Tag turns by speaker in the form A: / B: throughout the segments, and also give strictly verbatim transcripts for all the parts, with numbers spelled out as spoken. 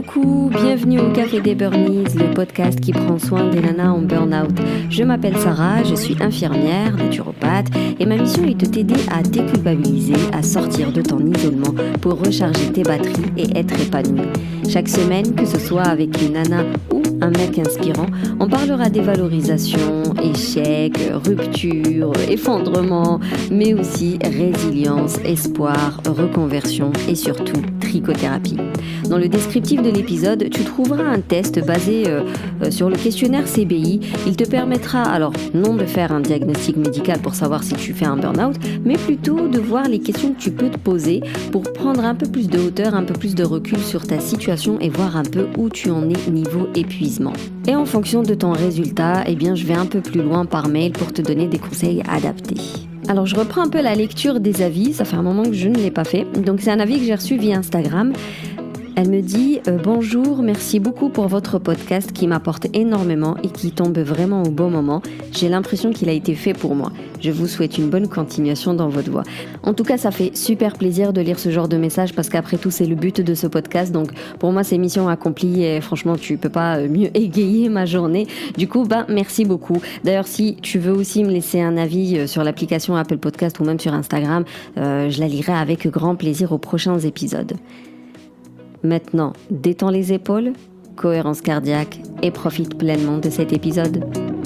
A: Coucou, bienvenue au Café des Burnies, le podcast qui prend soin des nanas en burn-out. Je m'appelle Sarah, je suis infirmière, naturopathe et ma mission est de t'aider à déculpabiliser, à sortir de ton isolement pour recharger tes batteries et être épanouie. Chaque semaine, que ce soit avec une nana ou un mec inspirant, on parlera dévalorisation, échecs, rupture, effondrement, mais aussi résilience, espoir, reconversion et surtout trichothérapie. Dans le descriptif de l'épisode, tu trouveras un test basé euh, euh, sur le questionnaire C B I. Il te permettra alors non de faire un diagnostic médical pour savoir si tu fais un burn-out, mais plutôt de voir les questions que tu peux te poser pour prendre un peu plus de hauteur, un peu plus de recul sur ta situation et voir un peu où tu en es niveau épuisement. Et en fonction de ton résultat, eh bien, je vais un peu plus loin par mail pour te donner des conseils adaptés. Alors, je reprends un peu la lecture des avis. Ça fait un moment que je ne l'ai pas fait. Donc, c'est un avis que j'ai reçu via Instagram. Elle me dit euh, « Bonjour, merci beaucoup pour votre podcast qui m'apporte énormément et qui tombe vraiment au bon moment. J'ai l'impression qu'il a été fait pour moi. Je vous souhaite une bonne continuation dans votre voie. » En tout cas, ça fait super plaisir de lire ce genre de message parce qu'après tout, c'est le but de ce podcast. Donc, pour moi, c'est mission accomplie et franchement, tu peux pas mieux égayer ma journée. Du coup, ben, merci beaucoup. D'ailleurs, si tu veux aussi me laisser un avis sur l'application Apple Podcast ou même sur Instagram, euh, je la lirai avec grand plaisir aux prochains épisodes. Maintenant, détends les épaules, cohérence cardiaque et profite pleinement de cet épisode.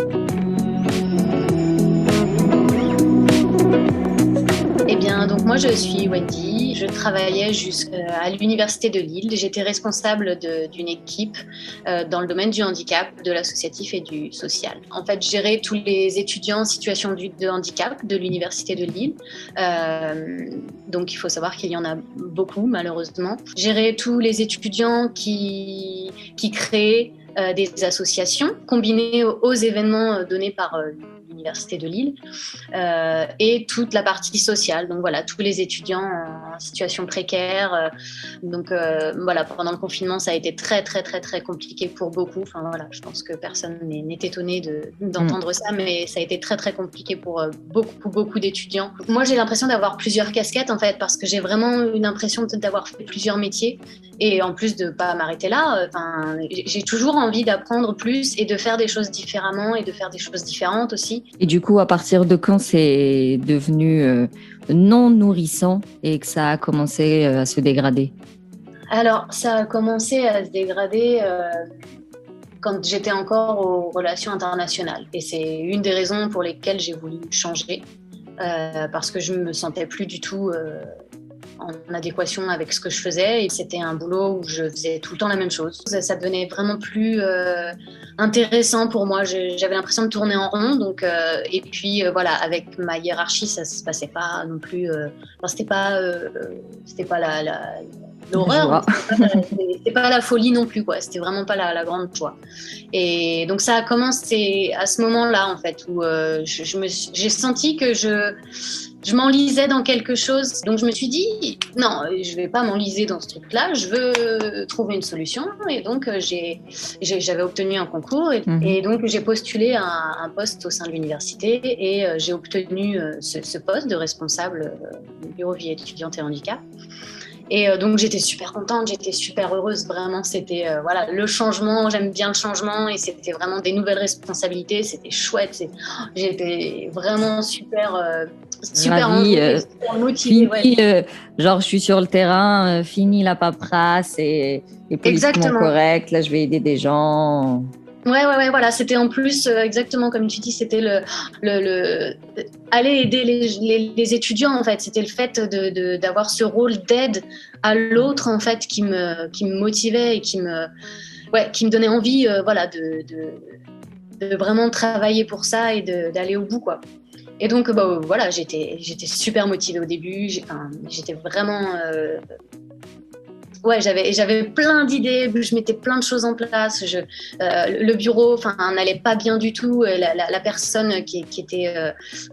B: Eh bien, donc moi je suis Wendy, je travaillais jusqu'à l'université de Lille. J'étais responsable de, d'une équipe euh, dans le domaine du handicap, de l'associatif et du social. En fait, je gérais tous les étudiants en situation de, de handicap de l'université de Lille. Euh, donc il faut savoir qu'il y en a beaucoup malheureusement. Gérer tous les étudiants qui, qui créent euh, des associations combinées aux, aux événements donnés par euh, l'université de Lille euh, et toute la partie sociale. Donc voilà, tous les étudiants en situation précaire. Euh, donc euh, voilà, pendant le confinement, ça a été très très très très compliqué pour beaucoup. Enfin voilà, je pense que personne n'est, n'est étonné de, d'entendre mmh. ça, mais ça a été très très compliqué pour euh, beaucoup beaucoup d'étudiants. Moi, j'ai l'impression d'avoir plusieurs casquettes en fait, parce que j'ai vraiment une impression d'avoir fait plusieurs métiers et en plus de pas m'arrêter là. Enfin, j'ai toujours envie d'apprendre plus et de faire des choses différemment et de faire des choses différentes aussi.
A: Et du coup, à partir de quand c'est devenu euh, non nourrissant et que ça a commencé euh, à se dégrader ?
B: Alors, ça a commencé à se dégrader euh, quand j'étais encore aux relations internationales. Et c'est une des raisons pour lesquelles j'ai voulu changer, euh, parce que je ne me sentais plus du tout euh, en adéquation avec ce que je faisais. Et c'était un boulot où je faisais tout le temps la même chose. Ça, ça devenait vraiment plus euh, intéressant pour moi. Je, j'avais l'impression de tourner en rond. Donc, euh, et puis, euh, voilà, avec ma hiérarchie, ça ne se passait pas non plus... Euh, enfin, c'était pas, euh, c'était pas la... la l'horreur, c'était pas, c'était pas la folie non plus, quoi. C'était vraiment pas la, la grande joie. Et donc ça a commencé à ce moment-là, en fait, où euh, je, je me, j'ai senti que je, je m'enlisais dans quelque chose. Donc je me suis dit, non, je vais pas m'enliser dans ce truc-là, je veux trouver une solution. Et donc j'ai, j'ai, j'avais obtenu un concours et, mmh. et donc j'ai postulé un, un poste au sein de l'université et euh, j'ai obtenu euh, ce, ce poste de responsable euh, du bureau vie étudiante et handicap. Et euh, donc j'étais super contente, j'étais super heureuse, vraiment c'était euh, voilà, le changement, j'aime bien le changement et c'était vraiment des nouvelles responsabilités, c'était chouette, c'est, oh, j'étais vraiment super, euh, super,
A: Ravie,
B: envie,
A: euh,
B: super motivée.
A: Fini,
B: Ouais.
A: euh, genre je suis sur le terrain, euh, fini la paperasse et les politiquement corrects, là je vais aider des gens.
B: Ouais, ouais, ouais, voilà, c'était en plus euh, exactement comme tu dis, c'était le, le, le aller aider les, les, les étudiants en fait, c'était le fait de, de, d'avoir ce rôle d'aide à l'autre en fait qui me, qui me motivait et qui me, ouais, qui me donnait envie, euh, voilà, de, de, de vraiment travailler pour ça et de, d'aller au bout quoi. Et donc bah, voilà, j'étais, j'étais super motivée au début, j'ai, enfin, j'étais vraiment euh, Ouais, j'avais, j'avais plein d'idées, je mettais plein de choses en place. Je, euh, le bureau, enfin, n'allait pas bien du tout. La, la, la personne qui, qui était, euh,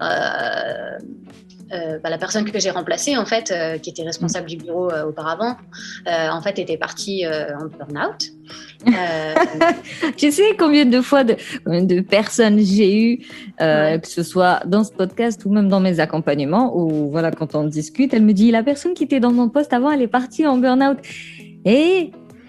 B: euh, euh, bah, la personne que j'ai remplacée en fait, euh, qui était responsable du bureau euh, auparavant, euh, en fait, était partie euh, en burn-out.
A: Euh... tu sais combien de fois de, combien de personnes j'ai eu, euh, ouais. que ce soit dans ce podcast ou même dans mes accompagnements, où voilà, quand on discute, elle me dit la personne qui était dans mon poste avant, elle est partie en burn-out. Et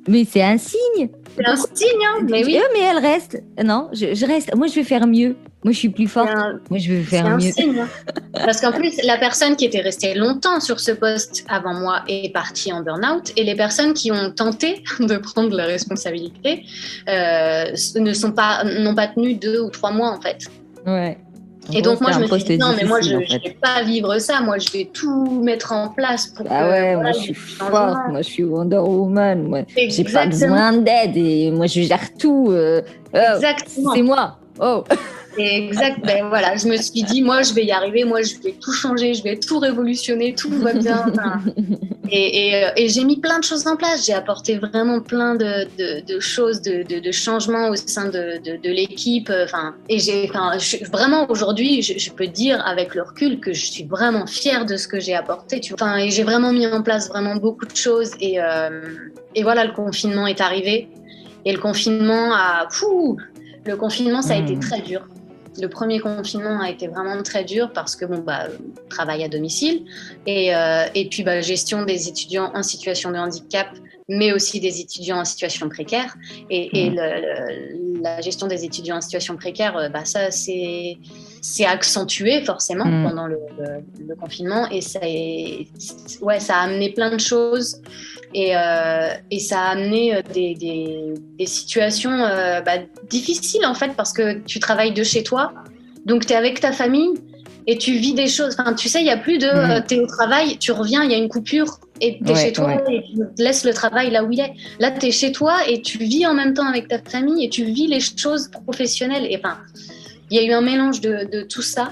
C: Mais c'est un signe.
B: C'est un signe, hein, mais oui.
C: Mais elle reste. Non, je, je reste. Moi, je vais faire mieux. Moi, je suis plus forte. Un, Moi, je vais faire
B: c'est
C: mieux.
B: C'est un signe. Hein. Parce qu'en plus, la personne qui était restée longtemps sur ce poste avant moi est partie en burn-out. Et les personnes qui ont tenté de prendre la responsabilité euh, ne sont pas, n'ont pas tenu deux ou trois mois, en fait.
C: Ouais.
B: Et donc, moi, je me suis dit, non, mais moi, je ne vais pas vivre ça. Moi, je vais tout mettre en place pour
C: ah
B: que...
C: ouais, voilà, moi, je suis forte. Moi, je suis Wonder Woman. Moi, j'ai pas besoin d'aide. Et moi, je gère tout. Euh,
B: Exactement.
C: Oh, c'est moi. Oh.
B: Exact. Ben voilà, je me suis dit, moi, je vais y arriver. Moi, je vais tout changer. Je vais tout révolutionner. Tout va bien. Enfin, et, et, et j'ai mis plein de choses en place. J'ai apporté vraiment plein de, de, de choses, de, de, de changements au sein de, de, de l'équipe. Enfin, et j'ai, enfin, je, vraiment aujourd'hui, je, je peux dire avec le recul que je suis vraiment fière de ce que j'ai apporté. Tu vois. Enfin, et j'ai vraiment mis en place vraiment beaucoup de choses. Et, euh, et voilà, le confinement est arrivé. Et le confinement a, fou, le confinement, ça a mmh. été très dur. Le premier confinement a été vraiment très dur parce que bon bah travail à domicile et euh, et puis bah gestion des étudiants en situation de handicap, mais aussi des étudiants en situation précaire et, mmh. et le, le, la gestion des étudiants en situation précaire, bah ça c'est c'est accentué forcément mmh. pendant le, le, le confinement et ça est, ouais ça a amené plein de choses. Et, euh, et ça a amené des, des, des situations euh, bah, difficiles en fait parce que tu travailles de chez toi, donc tu es avec ta famille et tu vis des choses. Enfin, tu sais, il n'y a plus de mmh. euh, tu es au travail, tu reviens, il y a une coupure et tu es ouais, chez toi ouais. et tu laisses le travail là où il est. Là, tu es chez toi et tu vis en même temps avec ta famille et tu vis les choses professionnelles. Et enfin, il y a eu un mélange de, de tout ça.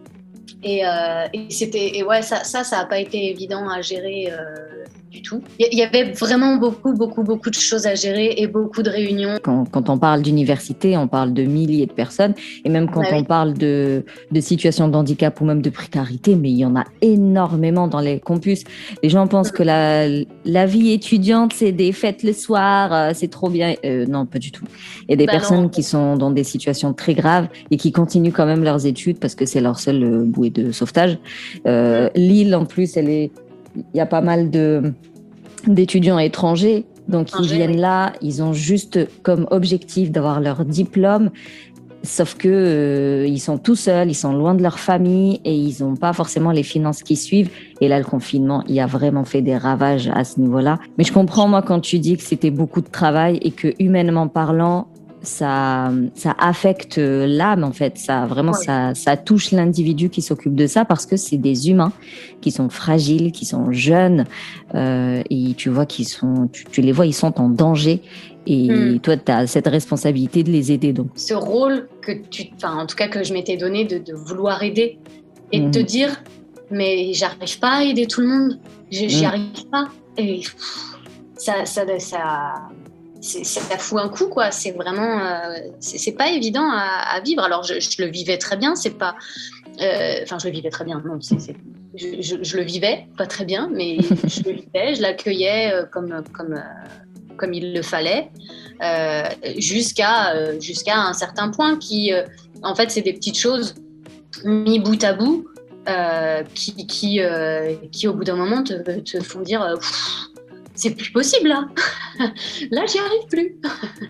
B: Et, euh, et c'était et ouais ça ça ça a pas été évident à gérer euh, du tout. Il y avait vraiment beaucoup beaucoup beaucoup de choses à gérer et beaucoup de réunions.
C: Quand, quand on parle d'université, on parle de milliers de personnes et même quand ouais, on oui. parle de de situation de handicap ou même de précarité, mais il y en a énormément dans les campus. Les gens pensent mmh. que la la vie étudiante c'est des fêtes le soir, c'est trop bien. Euh, non, pas du tout. Il y a des bah personnes non. qui sont dans des situations très graves et qui continuent quand même leurs études parce que c'est leur seul euh, bouée de sauvetage. Euh, Lille, en plus, elle est, il y a pas mal de, d'étudiants étrangers, donc ils viennent oui. là, ils ont juste comme objectif d'avoir leur diplôme, sauf que euh, ils sont tout seuls, ils sont loin de leur famille et ils n'ont pas forcément les finances qui suivent. Et là, le confinement, il a vraiment fait des ravages à ce niveau-là. Mais je comprends, moi, quand tu dis que c'était beaucoup de travail et que, humainement parlant, ça, ça affecte l'âme, en fait. Ça, vraiment, ouais. ça, ça touche l'individu qui s'occupe de ça parce que c'est des humains qui sont fragiles, qui sont jeunes. Euh, et tu vois qu'ils sont, tu, tu les vois, ils sont en danger. Et mmh. toi, tu as cette responsabilité de les aider. Donc.
B: Ce rôle que tu, enfin, en tout cas, que je m'étais donné de, de vouloir aider et mmh. de te dire, mais j'arrive pas à aider tout le monde. Je, j'y mmh. arrive pas. Et pff, ça, ça, ça, c'est, ça fout un coup, quoi. C'est vraiment, euh, c'est, c'est pas évident à, à vivre. Alors, je, je le vivais très bien. C'est pas, euh, enfin, je le vivais très bien. Non, c'est, c'est, je, je, je le vivais pas très bien, mais je le vivais. Je l'accueillais euh, comme, comme. Euh, comme il le fallait, euh, jusqu'à, euh, jusqu'à un certain point qui, euh, en fait, c'est des petites choses mis bout à bout euh, qui, qui, euh, qui, au bout d'un moment, te, te font dire euh, « c'est plus possible, là. Là, j'y arrive plus. »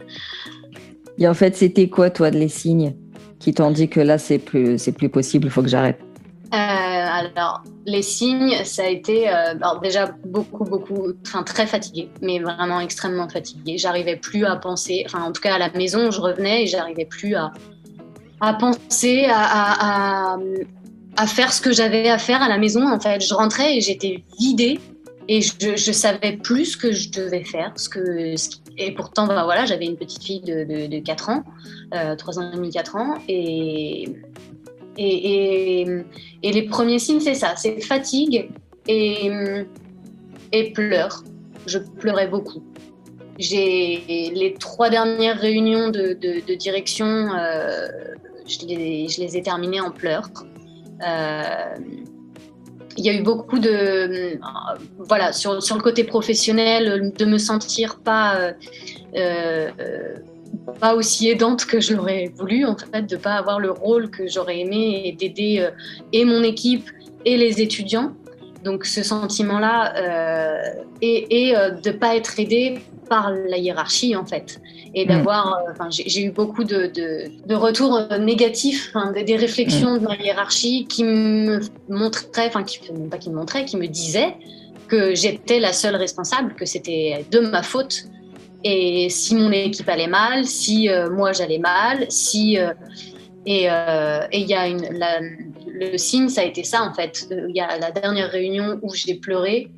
C: Et en fait, c'était quoi, toi, les signes qui t'ont dit que là, c'est plus, c'est plus possible, il faut que j'arrête?
B: Euh, alors, les signes, ça a été euh, alors déjà beaucoup, beaucoup, enfin très fatiguée, mais vraiment extrêmement fatiguée. J'arrivais plus à penser, enfin en tout cas à la maison, je revenais et j'arrivais plus à, à penser, à, à, à, à faire ce que j'avais à faire à la maison. En fait, je rentrais et j'étais vidée et je, je savais plus ce que je devais faire. Ce que, ce, et pourtant, bah, voilà, j'avais une petite fille de, de, de quatre ans, euh, trois ans et demi, quatre ans, et Et, et, et les premiers signes, c'est ça, c'est fatigue et, et pleurs. Je pleurais beaucoup. J'ai les trois dernières réunions de, de, de direction, euh, je, les, je les ai terminées en pleurs. Euh, il y a eu beaucoup de, euh, voilà, sur, sur le côté professionnel, de me sentir pas euh, euh, pas aussi aidante que je l'aurais voulu, en fait, de ne pas avoir le rôle que j'aurais aimé et d'aider euh, et mon équipe et les étudiants. Donc ce sentiment-là euh, et, et euh, de ne pas être aidée par la hiérarchie en fait. Et d'avoir, enfin, mmh. euh, j'ai, j'ai eu beaucoup de, de, de retours négatifs, hein, des, des réflexions mmh. de ma hiérarchie qui me montraient, enfin, qui, pas qui me montraient, qui me disaient que j'étais la seule responsable, que c'était de ma faute. Et si mon équipe allait mal, si euh, moi j'allais mal, si euh, et il euh, y a une, la, le signe, ça a été ça en fait. Il y a la dernière réunion où j'ai pleuré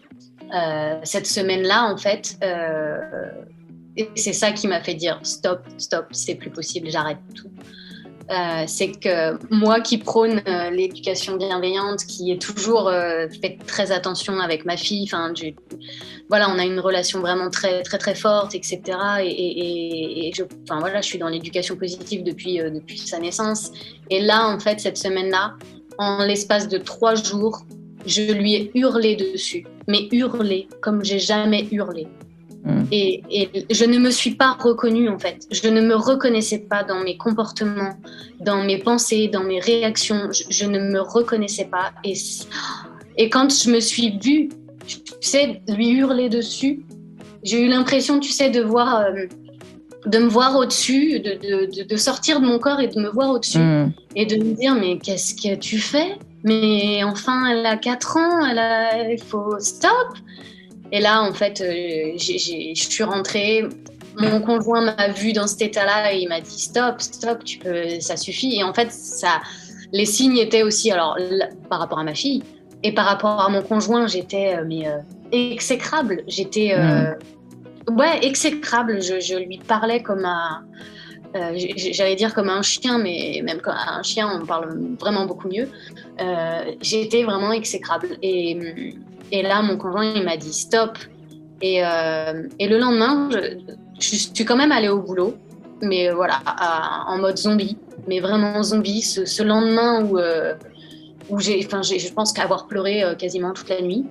B: euh, cette semaine-là en fait. Euh, Et c'est ça qui m'a fait dire stop, stop, c'est plus possible, j'arrête tout. Euh, c'est que moi qui prône euh, l'éducation bienveillante, qui est toujours euh, fait très attention avec ma fille, enfin, voilà, on a une relation vraiment très, très, très forte, et cetera. Et, et, et je, enfin, voilà, je suis dans l'éducation positive depuis, euh, depuis sa naissance. Et là, en fait, cette semaine-là, en l'espace de trois jours, je lui ai hurlé dessus, mais hurlé comme j'ai jamais hurlé. Mmh. Et, et je ne me suis pas reconnue en fait. Je ne me reconnaissais pas dans mes comportements, dans mes pensées, dans mes réactions. Je, je ne me reconnaissais pas. Et, et quand je me suis vue, tu sais, lui hurler dessus, j'ai eu l'impression, tu sais, de voir, euh, de me voir au-dessus, de, de, de, de sortir de mon corps et de me voir au-dessus mmh. et de me dire mais qu'est-ce que tu fais ? Mais enfin, elle a quatre ans, elle a, il faut stop. Et là, en fait, euh, j'ai, j'ai, je suis rentrée. Mon conjoint m'a vue dans cet état-là et il m'a dit stop, stop, tu peux, ça suffit. Et en fait, ça, les signes étaient aussi, alors là, par rapport à ma fille et par rapport à mon conjoint, j'étais euh, mais euh, exécrable. J'étais euh, mmh. ouais exécrable. Je, je lui parlais comme un, euh, j'allais dire comme un chien, mais même comme un chien, on parle vraiment beaucoup mieux. Euh, j'étais vraiment exécrable et Et là, mon conjoint, il m'a dit stop. Et, euh, et le lendemain, je, je suis quand même allée au boulot, mais voilà, à, en mode zombie, mais vraiment zombie. Ce, ce lendemain où, euh, où j'ai, enfin, j'ai, je pense qu'avoir pleuré euh, quasiment toute la nuit.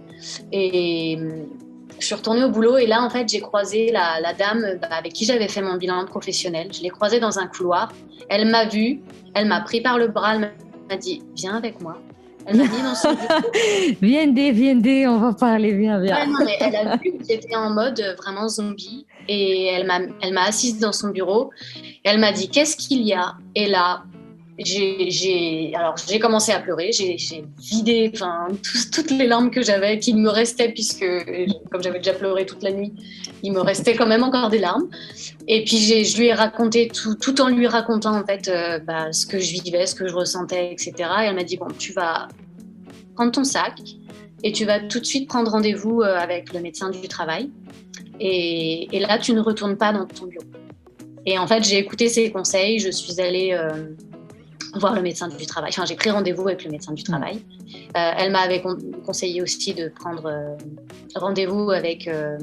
B: Et je suis retournée au boulot et là, en fait, j'ai croisé la, la dame avec qui j'avais fait mon bilan professionnel. Je l'ai croisée dans un couloir. Elle m'a vue, elle m'a pris par le bras, elle m'a dit viens avec moi. Elle m'a mis dans son bureau.
C: Viendez, viendez, on va parler, viens, viens.
B: Ouais, non, mais elle a vu que j'étais en mode vraiment zombie et elle m'a, elle m'a assise dans son bureau et elle m'a dit qu'est-ce qu'il y a ? Et là, j'ai, j'ai, alors j'ai commencé à pleurer, j'ai, j'ai vidé enfin, tout, toutes les larmes que j'avais, qu'il me restait puisque comme j'avais déjà pleuré toute la nuit, il me restait quand même encore des larmes. Et puis j'ai, je lui ai raconté tout, tout en lui racontant en fait euh, bah, ce que je vivais, ce que je ressentais, et cetera. Et elle m'a dit bon, tu vas prendre ton sac et tu vas tout de suite prendre rendez-vous avec le médecin du travail. Et, et là, tu ne retournes pas dans ton bureau. Et en fait, j'ai écouté ses conseils. Je suis allée euh, voir le médecin du travail. Enfin, j'ai pris rendez-vous avec le médecin du travail. Euh, elle m'avait con- conseillé aussi de prendre euh, rendez-vous avec, euh,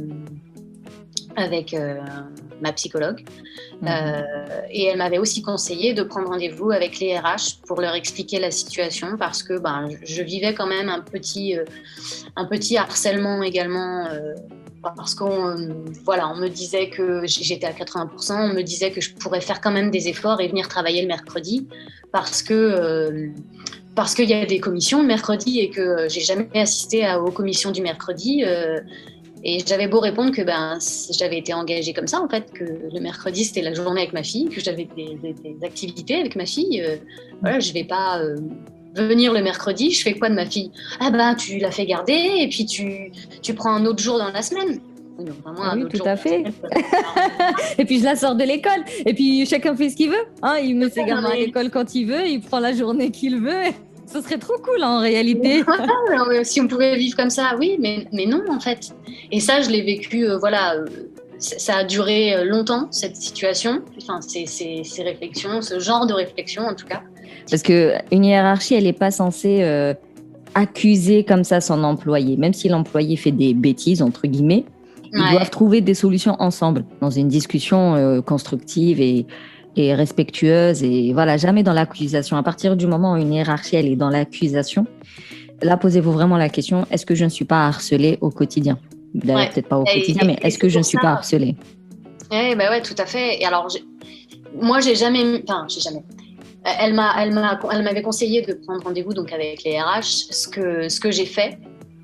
B: avec euh, ma psychologue. Mmh. Euh, et elle m'avait aussi conseillé de prendre rendez-vous avec les R H pour leur expliquer la situation parce que ben, je vivais quand même un petit, euh, un petit harcèlement également euh, parce qu'on euh, voilà, on me disait que j'étais à quatre-vingts pour cent, on me disait que je pourrais faire quand même des efforts et venir travailler le mercredi parce que euh, parce qu'il y a des commissions le mercredi et que j'ai jamais assisté à, aux commissions du mercredi. Euh, Et j'avais beau répondre que ben, j'avais été engagée comme ça, en fait, que le mercredi, c'était la journée avec ma fille, que j'avais des, des, des activités avec ma fille. Euh, voilà, je ne vais pas euh, venir le mercredi, je fais quoi de ma fille ? Ah ben, tu la fais garder et puis tu, tu prends un autre jour dans la semaine.
C: Non, vraiment, oui, tout à fait. Et puis je la sors de l'école. Et puis chacun fait ce qu'il veut. Hein, il met ses gamins à l'école quand il veut, il prend la journée qu'il veut. Ce serait trop cool en réalité.
B: Si on pouvait vivre comme ça, oui, mais, mais non en fait. Et ça, je l'ai vécu, euh, voilà, euh, ça a duré longtemps cette situation, enfin, ces, ces, ces réflexions, ce genre de réflexion en tout cas.
C: Parce qu'une hiérarchie, elle n'est pas censée euh, accuser comme ça son employé. Même si l'employé fait des bêtises, entre guillemets, ils ouais. doivent trouver des solutions ensemble, dans une discussion euh, constructive et et respectueuse et voilà, jamais dans l'accusation. À partir du moment où une hiérarchie elle est dans l'accusation, là posez-vous vraiment la question, est-ce que je ne suis pas harcelée au quotidien ? D'ailleurs, ouais. peut-être pas au et, quotidien, et, mais est-ce que je ne suis ça. pas harcelée ?
B: Oui, bah ouais, tout à fait. Et alors, j'ai... moi, j'ai jamais, enfin, j'ai jamais. Elle m'a, elle m'a, elle m'avait conseillé de prendre rendez-vous donc avec les R H, ce que, ce que j'ai fait.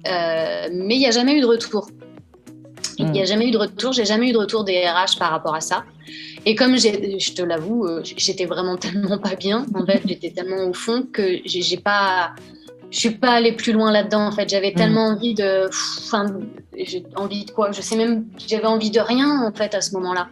B: Euh, mais il n'y a jamais eu de retour. Il n'y a jamais eu de retour. J'ai jamais eu de retour des R H par rapport à ça. Et comme j'ai, je te l'avoue, j'étais vraiment tellement pas bien. En fait, j'étais tellement au fond que j'ai, j'ai pas, je suis pas allée plus loin là-dedans. En fait, j'avais mmh. tellement envie de, enfin, j'ai envie de quoi ? Je sais même, j'avais envie de rien en fait à ce moment-là.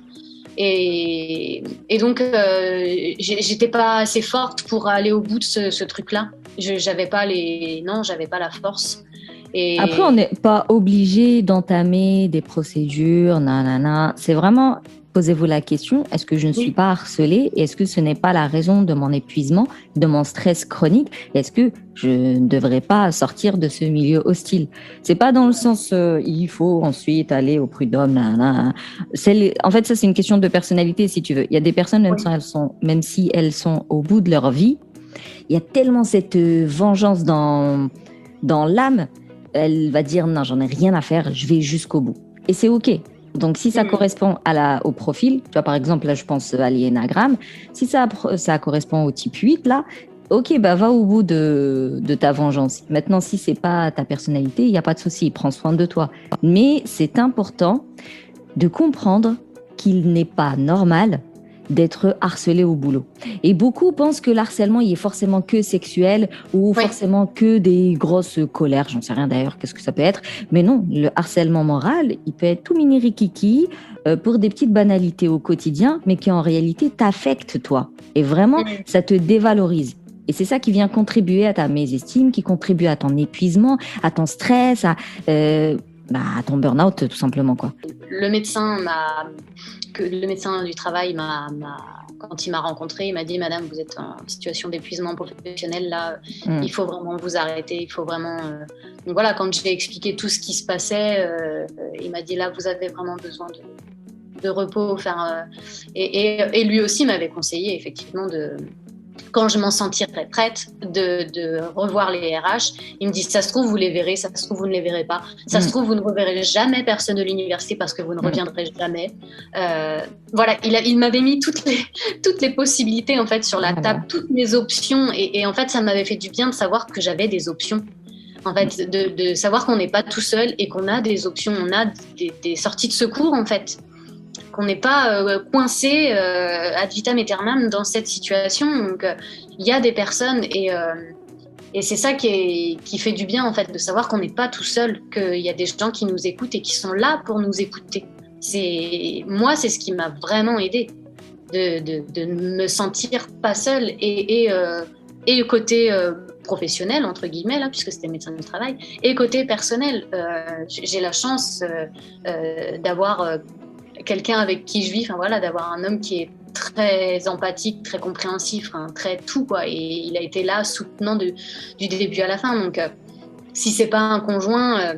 B: Et, et donc, euh, j'étais pas assez forte pour aller au bout de ce, ce truc-là. Je, j'avais pas les, non, j'avais pas la force.
C: Et... Après, on n'est pas obligé d'entamer des procédures, nanana. C'est vraiment, posez-vous la question, est-ce que je ne suis oui. pas harcelée ? Est-ce que ce n'est pas la raison de mon épuisement, de mon stress chronique ? Est-ce que je ne devrais pas sortir de ce milieu hostile ? C'est pas dans le sens, euh, il faut ensuite aller au prud'homme, nanana. C'est les... En fait, ça, c'est une question de personnalité, si tu veux. Il y a des personnes, même, oui. si elles sont, même si elles sont au bout de leur vie, il y a tellement cette vengeance dans, dans l'âme. Elle va dire non, j'en ai rien à faire, je vais jusqu'au bout. Et c'est OK. Donc, si ça mmh. correspond à la, au profil, tu vois, par exemple, là, je pense à l'Énéagramme, si ça, ça correspond au type huit, là, OK, bah, va au bout de, de ta vengeance. Maintenant, si c'est pas ta personnalité, il n'y a pas de souci, prends soin de toi. Mais c'est important de comprendre qu'il n'est pas normal d'être harcelé au boulot. Et beaucoup pensent que l'harcèlement, il est forcément que sexuel ou oui. forcément que des grosses colères. J'en sais rien d'ailleurs, qu'est-ce que ça peut être. Mais non, le harcèlement moral, il peut être tout mini-rikiki euh, pour des petites banalités au quotidien, mais qui en réalité t'affectent toi. Et vraiment, oui. ça te dévalorise. Et c'est ça qui vient contribuer à ta mésestime, qui contribue à ton épuisement, à ton stress, à... Euh, Bah, à ton burn-out, tout simplement, quoi.
B: Le médecin m'a, que le médecin du travail m'a, m'a, quand il m'a rencontré, il m'a dit, Madame, vous êtes en situation d'épuisement professionnel, là, mm. il faut vraiment vous arrêter, il faut vraiment. Euh... Donc voilà, quand j'ai expliqué tout ce qui se passait, euh, il m'a dit, là, vous avez vraiment besoin de, de repos, faire. Euh... Et, et, et lui aussi m'avait conseillé effectivement de. Quand je m'en sentirais prête, de, de revoir les R H. Il me dit, ça se trouve, vous les verrez, ça se trouve, vous ne les verrez pas. Ça mmh. se trouve, vous ne reverrez jamais personne de l'université parce que vous ne mmh. reviendrez jamais. Euh, voilà, il, a, il m'avait mis toutes les, toutes les possibilités en fait, sur la table, toutes mes options. Et, et en fait, ça m'avait fait du bien de savoir que j'avais des options. En fait, de, de savoir qu'on n'est pas tout seul et qu'on a des options, on a des, des sorties de secours, en fait. Qu'on n'est pas euh, coincé euh, ad vitam aeternam dans cette situation. Donc, euh, il y a des personnes et, euh, et c'est ça qui, est, qui fait du bien, en fait, de savoir qu'on n'est pas tout seul, qu'il y a des gens qui nous écoutent et qui sont là pour nous écouter. C'est, moi, c'est ce qui m'a vraiment aidée, de, de, de me sentir pas seule et, et, euh, et le côté euh, professionnel, entre guillemets, là, puisque c'était médecin du travail, et côté personnel. Euh, j'ai la chance euh, euh, d'avoir... Euh, quelqu'un avec qui je vis, enfin voilà, d'avoir un homme qui est très empathique, très compréhensif, hein, très tout quoi, et il a été là soutenant de, du début à la fin. Donc euh, si c'est pas un conjoint, euh,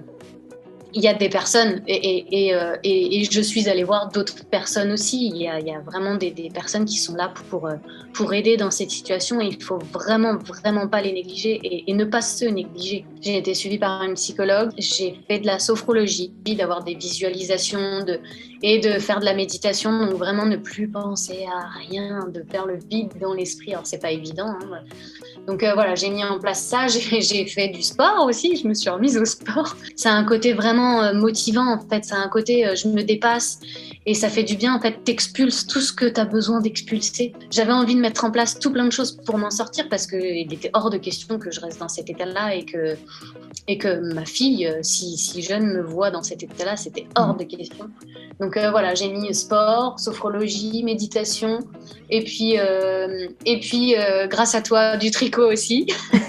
B: il y a des personnes et, et, et, euh, et, et je suis allée voir d'autres personnes aussi. Il y a, il y a vraiment des, des personnes qui sont là pour, pour aider dans cette situation et il faut vraiment, vraiment pas les négliger et, et ne pas se négliger. J'ai été suivie par une psychologue, j'ai fait de la sophrologie, d'avoir des visualisations de, et de faire de la méditation, donc vraiment ne plus penser à rien, de faire le vide dans l'esprit. Alors c'est pas évident, hein. Donc euh, voilà, j'ai mis en place ça, j'ai, j'ai fait du sport aussi, je me suis remise au sport. Ça a un côté vraiment euh, motivant en fait, ça a un côté euh, je me dépasse et ça fait du bien en fait, t'expulses tout ce que t'as besoin d'expulser. J'avais envie de mettre en place tout plein de choses pour m'en sortir parce qu'il était hors de question que je reste dans cet état-là et que, et que ma fille, si, si jeune, me voit dans cet état-là, c'était hors de question. Donc euh, voilà, j'ai mis sport, sophrologie, méditation et puis, euh, et puis euh, grâce à toi, du tricot aussi.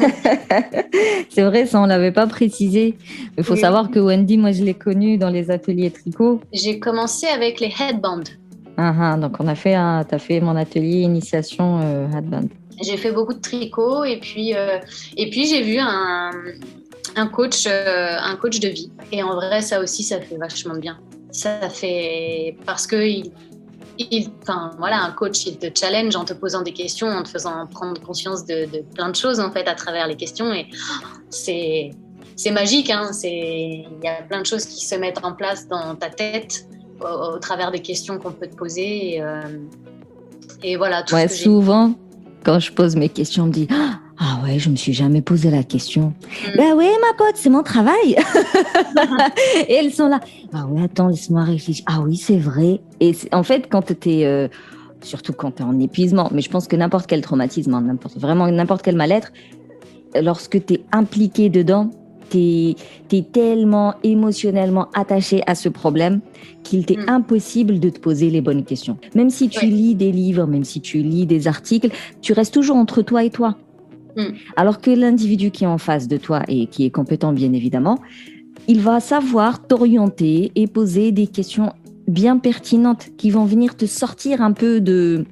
C: C'est vrai, ça on l'avait pas précisé. Il faut oui. savoir que Wendy, moi je l'ai connue dans les ateliers tricot.
B: J'ai commencé avec les headbands.
C: Ah, ah, donc on a fait, un, t'as fait mon atelier initiation euh, headband.
B: J'ai fait beaucoup de tricot et puis, euh, et puis j'ai vu un, un, coach, euh, un coach de vie. Et en vrai, ça aussi, ça fait vachement bien. Ça fait parce que il, il, enfin, voilà, un coach, il te challenge en te posant des questions, en te faisant prendre conscience de, de plein de choses en fait à travers les questions. Et c'est, c'est magique, hein, c'est, il y a plein de choses qui se mettent en place dans ta tête au, au travers des questions qu'on peut te poser. Et, euh, et voilà. Tout
C: ouais,
B: ce que
C: souvent, j'ai... quand je pose mes questions, on me dit ah, Ah ouais, je me suis jamais posé la question. Mmh. Ben ouais, ma pote, c'est mon travail. Et elles sont là. Ah ouais, attends, laisse-moi réfléchir. Ah oui, c'est vrai. Et c'est, en fait, quand t'es, euh, surtout quand t'es en épuisement, mais je pense que n'importe quel traumatisme, hein, n'importe, vraiment n'importe quel mal-être, lorsque t'es impliqué dedans, t'es, t'es tellement émotionnellement attaché à ce problème qu'il t'est mmh. impossible de te poser les bonnes questions. Même si tu ouais. lis des livres, même si tu lis des articles, tu restes toujours entre toi et toi. Mm. Alors que l'individu qui est en face de toi et qui est compétent, bien évidemment, il va savoir t'orienter et poser des questions bien pertinentes qui vont venir te sortir un peu de,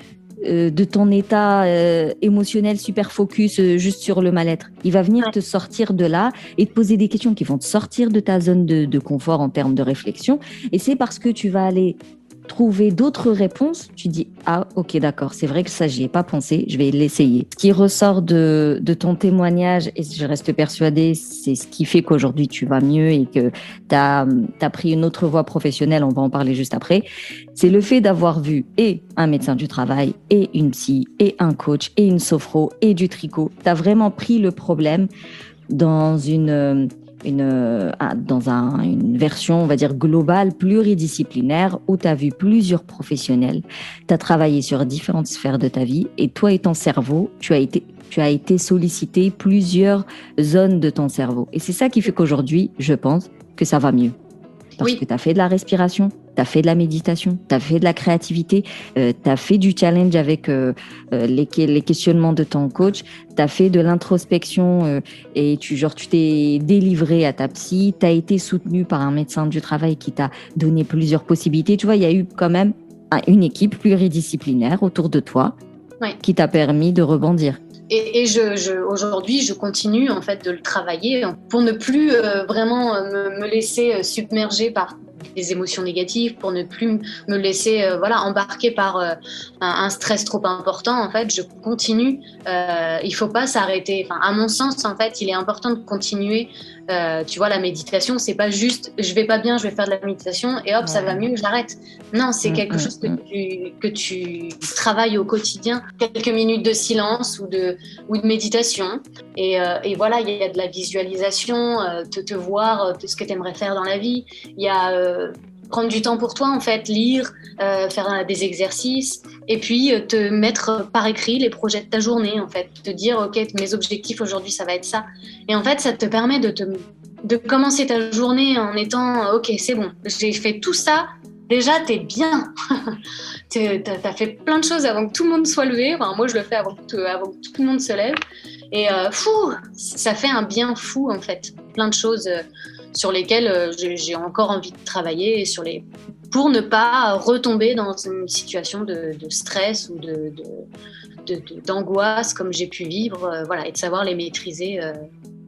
C: euh, de ton état euh, émotionnel super focus euh, juste sur le mal-être. Il va venir ouais. te sortir de là et te poser des questions qui vont te sortir de ta zone de, de confort en termes de réflexion. Et c'est parce que tu vas aller trouver d'autres réponses, tu dis « Ah, ok, d'accord, c'est vrai que ça, j'y ai pas pensé, je vais l'essayer ». Ce qui ressort de, de ton témoignage, et je reste persuadée, c'est ce qui fait qu'aujourd'hui, tu vas mieux et que tu as pris une autre voie professionnelle, on va en parler juste après, c'est le fait d'avoir vu et un médecin du travail, et une psy, et un coach, et une sophro, et du tricot. Tu as vraiment pris le problème dans une... Une, dans un, une version, on va dire, globale, pluridisciplinaire, où tu as vu plusieurs professionnels, tu as travaillé sur différentes sphères de ta vie, et toi et ton cerveau, tu as été, tu as été sollicité plusieurs zones de ton cerveau. Et c'est ça qui fait qu'aujourd'hui, je pense que ça va mieux. Parce oui. que tu as fait de la respiration, tu as fait de la méditation, tu as fait de la créativité, euh, tu as fait du challenge avec euh, euh, les, les questionnements de ton coach, tu as fait de l'introspection euh, et tu, genre, tu t'es délivré à ta psy, tu as été soutenu par un médecin du travail qui t'a donné plusieurs possibilités. Tu vois, il y a eu quand même une équipe pluridisciplinaire autour de toi oui. qui t'a permis de rebondir.
B: Et, et je, je, aujourd'hui, je continue en fait de le travailler pour ne plus euh, vraiment me, me laisser submerger par des émotions négatives, pour ne plus me laisser euh, voilà, embarquer par euh, un, un stress trop important. En fait, je continue. Euh, il ne faut pas s'arrêter. Enfin, à mon sens, en fait, il est important de continuer. Euh, tu vois, la méditation, c'est pas juste je vais pas bien, je vais faire de la méditation et hop, ouais. ça va mieux, j'arrête. Non, c'est mmh, quelque mmh, chose que, mmh. tu, que tu travailles au quotidien. Quelques minutes de silence ou de, ou de méditation. Et, euh, et voilà, il y a de la visualisation, euh, te, te voir euh, ce que tu aimerais faire dans la vie. Il y a euh, prendre du temps pour toi, en fait, lire, euh, faire des exercices et puis euh, te mettre par écrit les projets de ta journée, en fait. Te dire, OK, mes objectifs aujourd'hui, ça va être ça. Et en fait, ça te permet de, te, de commencer ta journée en étant, OK, c'est bon, j'ai fait tout ça. Déjà, t'es bien. t'es, t'as, t'as fait plein de choses avant que tout le monde soit levé. Enfin, moi, je le fais avant que, avant que tout le monde se lève. Et euh, fou, ça fait un bien fou, en fait. Plein de choses euh, sur lesquelles euh, j'ai, j'ai encore envie de travailler et sur les... pour ne pas retomber dans une situation de, de stress ou de, de, de, de, d'angoisse comme j'ai pu vivre. Euh, voilà, et de savoir les maîtriser euh,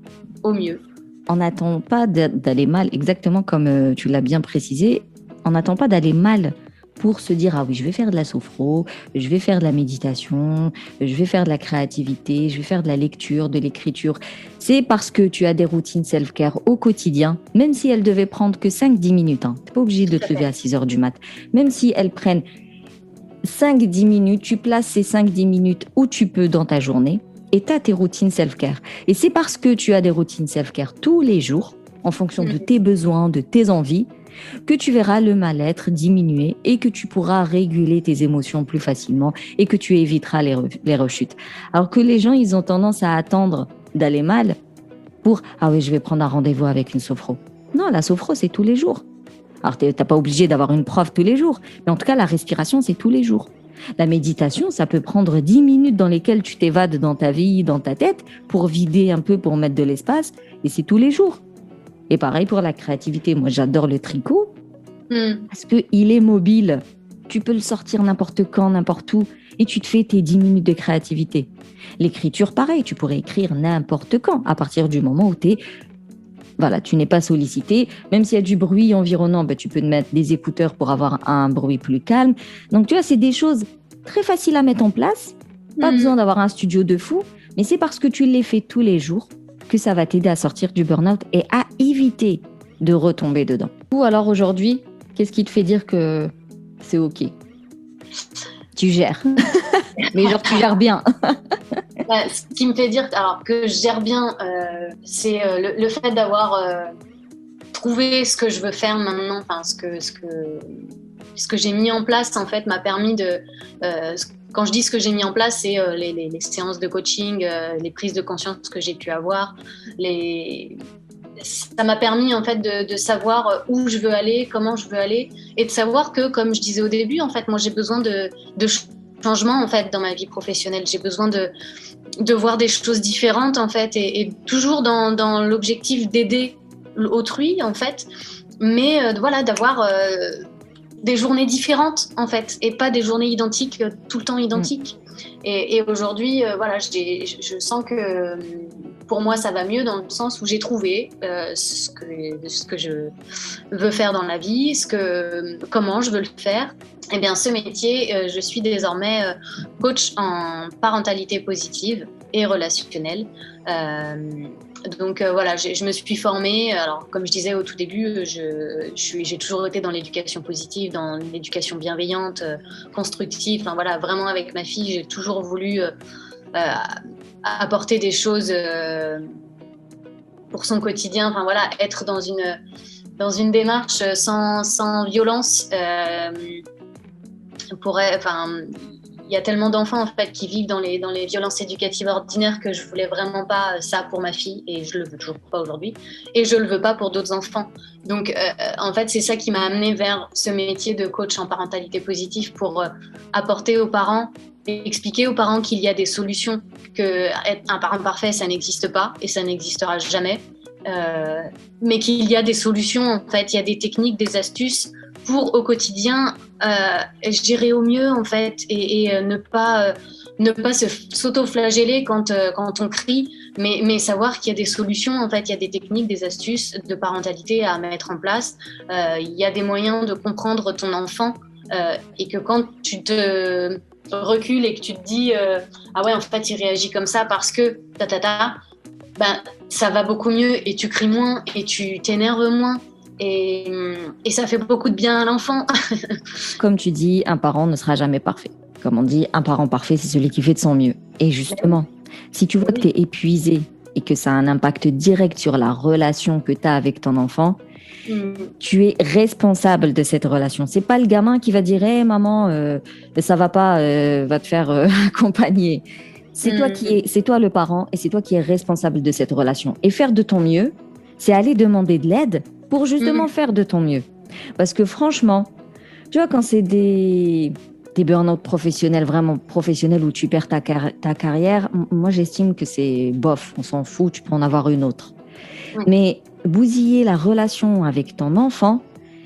B: au mieux.
C: On n'attend pas d'aller mal, exactement comme euh, tu l'as bien précisé. On n'attend pas d'aller mal pour se dire « Ah oui, je vais faire de la sophro, je vais faire de la méditation, je vais faire de la créativité, je vais faire de la lecture, de l'écriture. » C'est parce que tu as des routines self-care au quotidien, même si elles devaient prendre que cinq à dix minutes. Hein. Tu n'es pas obligé de te lever à six heures du mat. Même si elles prennent cinq à dix minutes, tu places ces cinq à dix minutes où tu peux dans ta journée et tu as tes routines self-care. Et c'est parce que tu as des routines self-care tous les jours, en fonction de tes besoins, de tes envies, que tu verras le mal-être diminuer et que tu pourras réguler tes émotions plus facilement et que tu éviteras les, re- les rechutes. Alors que les gens, ils ont tendance à attendre d'aller mal pour « Ah oui, je vais prendre un rendez-vous avec une sophro ». Non, la sophro, c'est tous les jours. Alors, tu n'es pas obligé d'avoir une prof tous les jours, mais en tout cas, la respiration, c'est tous les jours. La méditation, ça peut prendre dix minutes dans lesquelles tu t'évades dans ta vie, dans ta tête, pour vider un peu, pour mettre de l'espace, et c'est tous les jours. Et pareil pour la créativité. Moi, j'adore le tricot mm. parce qu'il est mobile. Tu peux le sortir n'importe quand, n'importe où et tu te fais tes dix minutes de créativité. L'écriture, pareil. Tu pourrais écrire n'importe quand à partir du moment où t'es, voilà, tu n'es pas sollicité. Même s'il y a du bruit environnant, ben, tu peux te mettre des écouteurs pour avoir un bruit plus calme. Donc, tu vois, c'est des choses très faciles à mettre en place. Pas mm. besoin d'avoir un studio de fou. Mais c'est parce que tu les fais tous les jours que ça va t'aider à sortir du burn-out et à éviter de retomber dedans. Ou alors aujourd'hui, qu'est-ce qui te fait dire que c'est OK ? Tu gères. Mais genre, tu gères bien.
B: Bah, ce qui me fait dire alors, que je gère bien, euh, c'est euh, le, le fait d'avoir euh, trouvé ce que je veux faire maintenant, enfin, ce que, ce que, ce que j'ai mis en place, en fait, m'a permis de... Euh, quand je dis ce que j'ai mis en place, c'est euh, les, les, les séances de coaching, euh, les prises de conscience que j'ai pu avoir, les... ça m'a permis en fait de, de savoir où je veux aller, comment je veux aller, et de savoir que, comme je disais au début, en fait, moi j'ai besoin de, de changement en fait dans ma vie professionnelle. J'ai besoin de, de voir des choses différentes en fait, et, et toujours dans, dans l'objectif d'aider autrui en fait, mais euh, voilà, d'avoir euh, des journées différentes en fait, et pas des journées identiques, tout le temps identiques. Mmh. Et, et aujourd'hui, euh, voilà, j'ai, je sens que pour moi, ça va mieux dans le sens où j'ai trouvé euh, ce, que, ce que je veux faire dans la vie, ce que, comment je veux le faire. Eh bien, ce métier, euh, je suis désormais euh, coach en parentalité positive et relationnelle. Euh, donc euh, voilà, je me suis formée. Alors, comme je disais au tout début, je, je suis, j'ai toujours été dans l'éducation positive, dans l'éducation bienveillante, euh, constructive. Enfin voilà, vraiment avec ma fille, j'ai toujours voulu euh, euh, apporter des choses euh, pour son quotidien. Enfin voilà, être dans une dans une démarche sans sans violence. Euh, pourrait, enfin. Il y a tellement d'enfants en fait qui vivent dans les dans les violences éducatives ordinaires que je voulais vraiment pas ça pour ma fille, et je le veux toujours pas aujourd'hui, et je le veux pas pour d'autres enfants. Donc euh, en fait c'est ça qui m'a amenée vers ce métier de coach en parentalité positive, pour euh, apporter aux parents et expliquer aux parents qu'il y a des solutions, que être un parent parfait ça n'existe pas et ça n'existera jamais, euh, mais qu'il y a des solutions en fait, il y a des techniques, des astuces pour au quotidien euh, gérer au mieux en fait, et, et euh, ne pas euh, ne pas se s'auto-flageller quand euh, quand on crie, mais mais savoir qu'il y a des solutions en fait, il y a des techniques, des astuces de parentalité à mettre en place. Euh, il y a des moyens de comprendre ton enfant, euh, et que quand tu te recules et que tu te dis euh, ah ouais en fait il réagit comme ça parce que ta ta ta, ben ça va beaucoup mieux et tu cries moins et tu t'énerves moins. Et, et ça fait beaucoup de bien à l'enfant.
C: Comme tu dis, un parent ne sera jamais parfait. Comme on dit, un parent parfait, c'est celui qui fait de son mieux. Et justement, si tu vois que tu es épuisé et que ça a un impact direct sur la relation que tu as avec ton enfant, mmh. tu es responsable de cette relation. C'est pas le gamin qui va dire hey, « maman, euh, ça va pas, euh, va te faire euh, accompagner ». C'est, mmh. toi qui es, c'est toi le parent, et c'est toi qui es responsable de cette relation. Et faire de ton mieux, c'est aller demander de l'aide pour justement mmh. faire de ton mieux. Parce que franchement, tu vois, quand c'est des, des burn-out professionnels, vraiment professionnels, où tu perds ta, car- ta carrière, moi j'estime que c'est bof, on s'en fout, tu peux en avoir une autre. Mmh. Mais bousiller la relation avec ton enfant,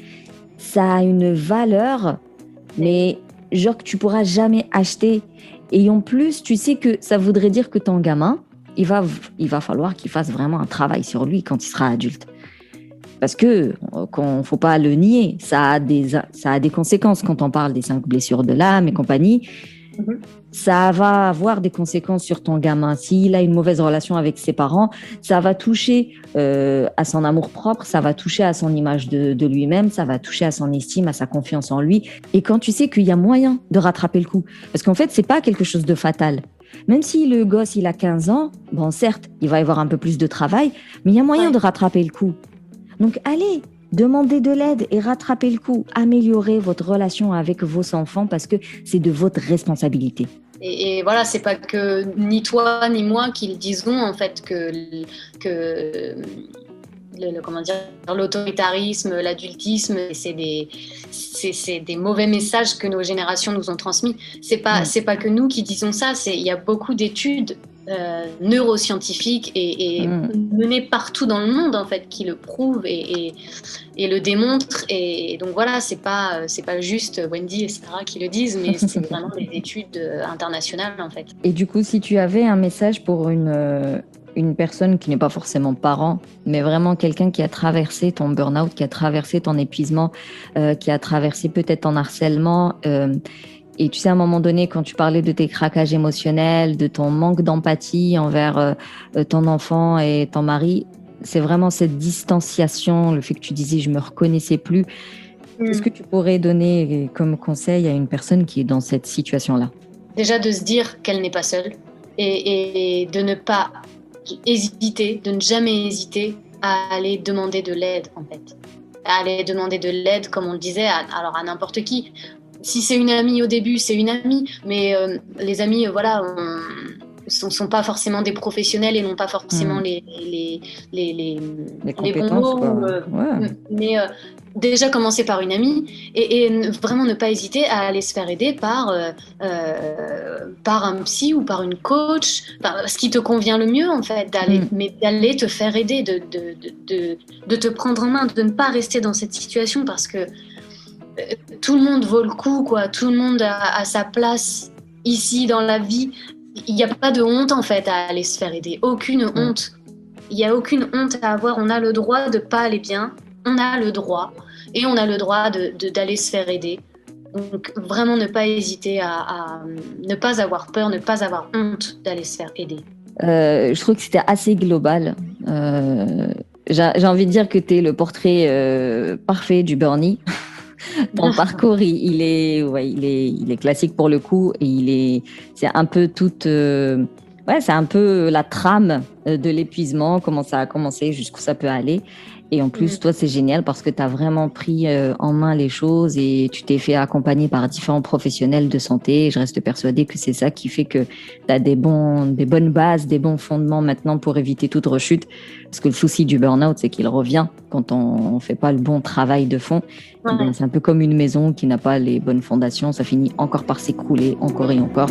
C: ça a une valeur, mais genre que tu pourras jamais acheter. Et en plus, tu sais que ça voudrait dire que ton gamin, il va, il va falloir qu'il fasse vraiment un travail sur lui quand il sera adulte. Parce que, qu'on, faut pas le nier, ça a des, ça a des conséquences quand on parle des cinq blessures de l'âme et compagnie. Mm-hmm. Ça va avoir des conséquences sur ton gamin. S'il a une mauvaise relation avec ses parents, ça va toucher euh, à son amour-propre, ça va toucher à son image de, de lui-même, ça va toucher à son estime, à sa confiance en lui. Et quand tu sais qu'il y a moyen de rattraper le coup, parce qu'en fait, c'est pas quelque chose de fatal. Même si le gosse, il a quinze ans, bon, certes, il va y avoir un peu plus de travail, mais il y a moyen ouais. de rattraper le coup. Donc, allez, demandez de l'aide et rattrapez le coup. Améliorez votre relation avec vos enfants parce que c'est de votre responsabilité.
B: Et, et voilà, c'est pas que ni toi ni moi qui le disons en fait, que, que le, le, comment dire, l'autoritarisme, l'adultisme, c'est des, c'est, c'est des mauvais messages que nos générations nous ont transmis. C'est pas, mmh. c'est pas que nous qui disons ça. C'est, il y a beaucoup d'études Euh, neuroscientifiques et, et mmh. menées partout dans le monde en fait, qui le prouvent et, et, et le démontrent. Et donc voilà, c'est pas c'est pas juste Wendy et Sarah qui le disent, mais c'est vraiment des études internationales en fait.
C: Et du coup, si tu avais un message pour une une personne qui n'est pas forcément parent, mais vraiment quelqu'un qui a traversé ton burn-out, qui a traversé ton épuisement, euh, qui a traversé peut-être ton harcèlement. Euh, Et tu sais, à un moment donné, quand tu parlais de tes craquages émotionnels, de ton manque d'empathie envers euh, ton enfant et ton mari, c'est vraiment cette distanciation, le fait que tu disais « je me reconnaissais plus ». Mmh. Qu'est-ce que tu pourrais donner comme conseil à une personne qui est dans cette situation-là ?
B: Déjà de se dire qu'elle n'est pas seule, et, et de ne pas hésiter, de ne jamais hésiter à aller demander de l'aide, en fait. À aller demander de l'aide, comme on le disait, à, alors à n'importe qui. Si c'est une amie au début, c'est une amie, mais euh, les amis, euh, voilà, ne sont, sont pas forcément des professionnels et n'ont pas forcément mmh. les, les, les, les,
C: les,
B: les bons mots. Euh, ouais. Mais euh, déjà commencer par une amie et, et vraiment ne pas hésiter à aller se faire aider par, euh, euh, par un psy ou par une coach, enfin, ce qui te convient le mieux en fait, d'aller, mmh. mais d'aller te faire aider, de, de, de, de, de te prendre en main, de ne pas rester dans cette situation parce que tout le monde vaut le coup, quoi. Tout le monde a, a sa place ici dans la vie. Il n'y a pas de honte en fait à aller se faire aider, aucune mmh. honte. Il n'y a aucune honte à avoir, on a le droit de ne pas aller bien, on a le droit, et on a le droit de, de, d'aller se faire aider. Donc vraiment ne pas hésiter à, à ne pas avoir peur, ne pas avoir honte d'aller se faire aider.
C: Euh, je trouve que c'était assez global. Euh, j'ai, j'ai envie de dire que tu es le portrait euh, parfait du Bernie. Ton parcours, il, il, est, ouais, il, est, il est classique pour le coup et il est, c'est un peu toute, euh, ouais, c'est un peu la trame de l'épuisement, comment ça a commencé, jusqu'où ça peut aller. Et en plus, mmh. toi, c'est génial parce que tu as vraiment pris euh, en main les choses et tu t'es fait accompagner par différents professionnels de santé. Et je reste persuadée que c'est ça qui fait que tu as des, bons, des bonnes bases, des bons fondements maintenant pour éviter toute rechute. Parce que le souci du burn-out, c'est qu'il revient quand on ne fait pas le bon travail de fond. Ouais. Et bien, c'est un peu comme une maison qui n'a pas les bonnes fondations. Ça finit encore par s'écrouler, encore et encore.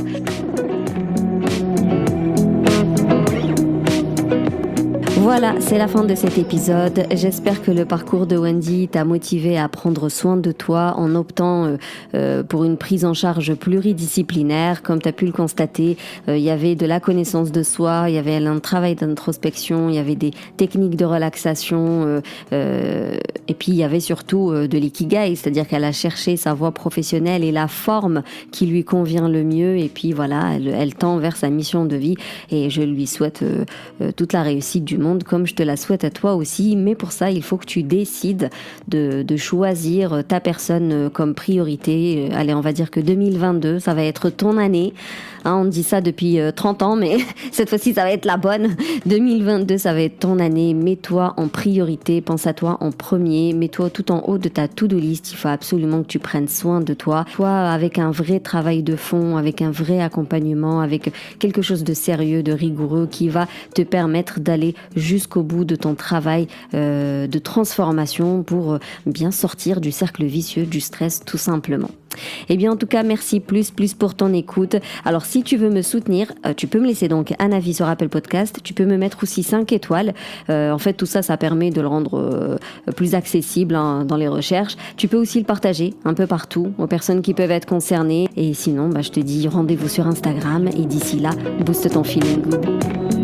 A: Voilà, c'est la fin de cet épisode. J'espère que le parcours de Wendy t'a motivé à prendre soin de toi en optant euh, euh, pour une prise en charge pluridisciplinaire. Comme tu as pu le constater, euh, il y avait de la connaissance de soi, il y avait un travail d'introspection, il y avait des techniques de relaxation euh, euh, et puis il y avait surtout euh, de l'ikigai, c'est-à-dire qu'elle a cherché sa voie professionnelle et la forme qui lui convient le mieux et puis voilà, elle, elle tend vers sa mission de vie et je lui souhaite euh, euh, toute la réussite du monde comme je te la souhaite à toi aussi, mais pour ça, il faut que tu décides de, de choisir ta personne comme priorité. Allez, on va dire que deux mille vingt-deux, ça va être ton année. Hein, on dit ça depuis trente ans, mais cette fois-ci, ça va être la bonne. deux mille vingt-deux, ça va être ton année. Mets-toi en priorité, pense à toi en premier, mets-toi tout en haut de ta to-do list. Il faut absolument que tu prennes soin de toi. Toi, avec un vrai travail de fond, avec un vrai accompagnement, avec quelque chose de sérieux, de rigoureux, qui va te permettre d'aller jusqu'au bout de ton travail euh, de transformation pour bien sortir du cercle vicieux du stress, tout simplement. Eh bien, en tout cas, merci plus, plus pour ton écoute. Alors, si tu veux me soutenir, euh, tu peux me laisser donc un avis sur Apple Podcast. Tu peux me mettre aussi cinq étoiles. Euh, en fait, tout ça, ça permet de le rendre euh, plus accessible hein, dans les recherches. Tu peux aussi le partager un peu partout aux personnes qui peuvent être concernées. Et sinon, bah, je te dis rendez-vous sur Instagram. Et d'ici là, booste ton feeling good.